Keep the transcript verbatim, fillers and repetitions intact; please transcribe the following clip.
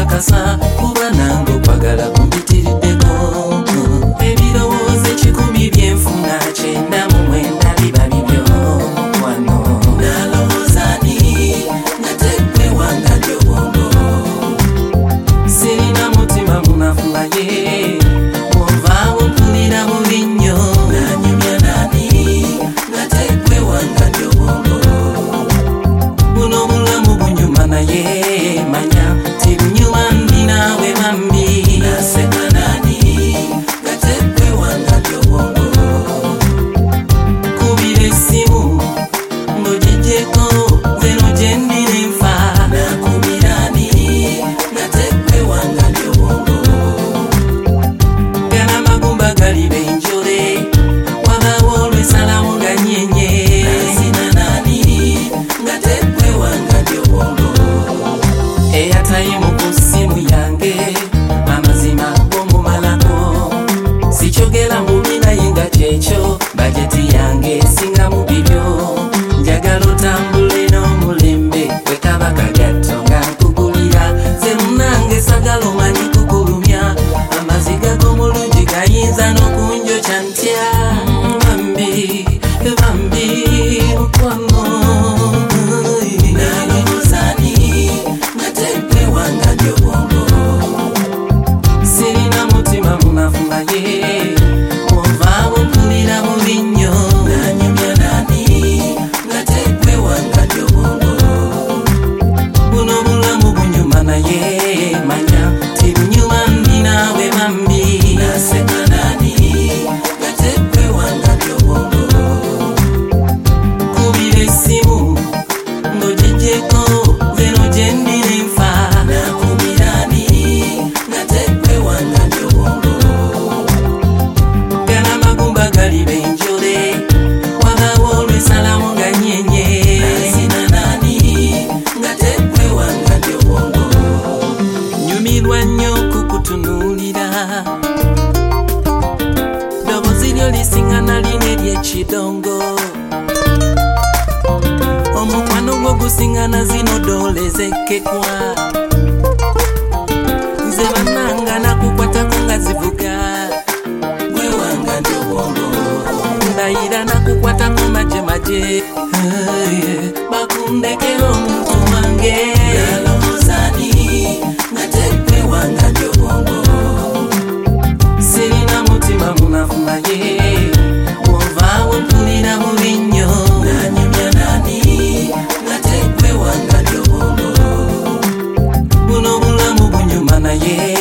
nkakasa kuba nange okwagala kumpitiriddeko. Ebirowoozo ekikumi byenfuna kyenda mu mwenda biba bibyo mukwano. Nalowooza ni natekwe wanga ly'obwongo, sirina mutima munafumaye bw'ovaawo mpulira bubi nnyo. Nanyumya nani natekwe wanga ly'obwongo, buno bulamu bunyuma naye manya tibunyuma ndi naawe bambi. Naseka nani natekwe wanga ly'obwongo, kubira essimu ng'ogiggyeko zeno gye ndina enfa. Nakubira ni natekwe wanga ly'obwongo, gana amagumba gali benjole wabaawo olwesalawo nga nyenye. Nazina nani natekwe wanga ly'obwongo, eyatayimu ku ssimu yange amazima g'omumalako. Sikyogera mubi naye nga kyekyo bajeti yange esinga mu bibyo. Njagala otambule n'omulembe bwe kaba kagatto nga nkugulira. Ze munnange sagala omanyi kukulumya, amaziga g'omulungi gayinza n'okunjokya ntya. Bambi bambi mukwano. Nalowooza ni natekwe wanga ly'obwongo, sirina mutima munafumaye bw'ovaawo mpulira bubi nnyo. Nanyumya nani natekwe wanga ly'obwongo, buno bulamu bunyuma naye manya tibunyuma ndi naawe bambi. Naseka nani natekwe wanga ly'obwongo, kubira essimu ng'ogiggyeko zeno gye ndina enfa. Nakubira ni natekwe wanga ly'obwongo, gana amagumba gali benjole wabaawo olwesalawo nga nyenye. Nazina nani natekwe wanga ly'obwongo, nyumirwa nnyo kukutunuulira. Ddoboozi lyo lisiŋŋana lina ery'ekidongo, omukwano gwo gusiŋŋana zino doole zekkekwa. Nze bannanga nakukwatako nga zivuga, gwe wanga ly'obwongo. Ndayira nakukwatako majemaje, bakundekera omuntu wange. Nalowooza ni natekwe wanga ly'obwongo, sirina mutima munafumaye bw'ovaawo mpulira bubi nnyo. Nanyumya nani natekwe wanga ly'obwongo, buno bulamu bunyuma naye